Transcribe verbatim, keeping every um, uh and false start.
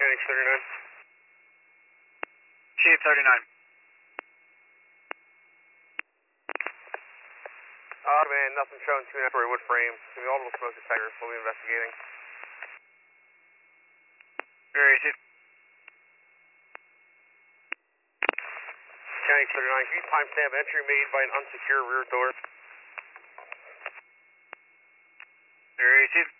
H thirty-nine. Chief thirty-nine. Uh, man, nothing shown, two and a half story wood frame. Give me orbital smoke detectors, we'll be investigating. Very easy. County H thirty-nine, can you timestamp entry made by an unsecured rear door? Very easy.